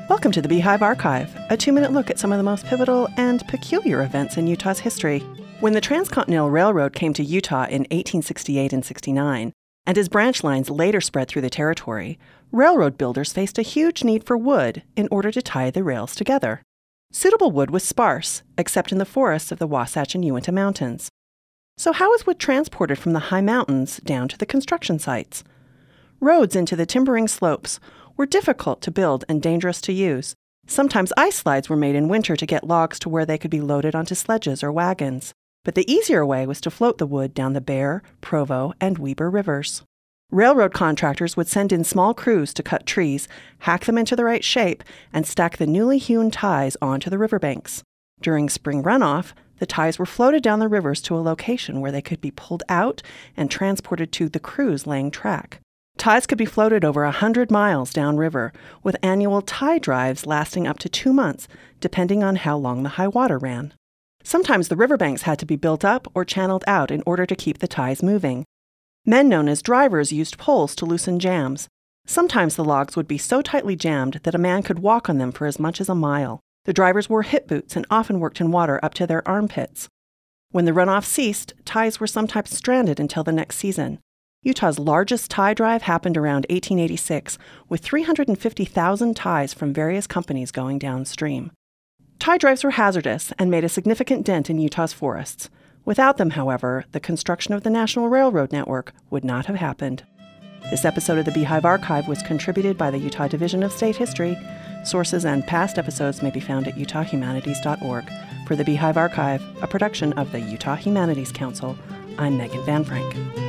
Welcome to the Beehive Archive, a 2-minute look at some of the most pivotal and peculiar events in Utah's history. When the Transcontinental Railroad came to Utah in 1868 and 69, and as branch lines later spread through the territory, railroad builders faced a huge need for wood in order to tie the rails together. Suitable wood was sparse, except in the forests of the Wasatch and Uinta Mountains. So how was wood transported from the high mountains down to the construction sites? Roads into the timbering slopes were difficult to build and dangerous to use. Sometimes ice slides were made in winter to get logs to where they could be loaded onto sledges or wagons. But the easier way was to float the wood down the Bear, Provo, and Weber rivers. Railroad contractors would send in small crews to cut trees, hack them into the right shape, and stack the newly hewn ties onto the riverbanks. During spring runoff, the ties were floated down the rivers to a location where they could be pulled out and transported to the crews laying track. Ties could be floated over 100 miles downriver, with annual tie drives lasting up to 2 months, depending on how long the high water ran. Sometimes the riverbanks had to be built up or channeled out in order to keep the ties moving. Men known as drivers used poles to loosen jams. Sometimes the logs would be so tightly jammed that a man could walk on them for as much as a mile. The drivers wore hip boots and often worked in water up to their armpits. When the runoff ceased, ties were sometimes stranded until the next season. Utah's largest tie drive happened around 1886, with 350,000 ties from various companies going downstream. Tie drives were hazardous and made a significant dent in Utah's forests. Without them, however, the construction of the National Railroad Network would not have happened. This episode of the Beehive Archive was contributed by the Utah Division of State History. Sources and past episodes may be found at utahhumanities.org. For the Beehive Archive, a production of the Utah Humanities Council, I'm Megan Van Frank.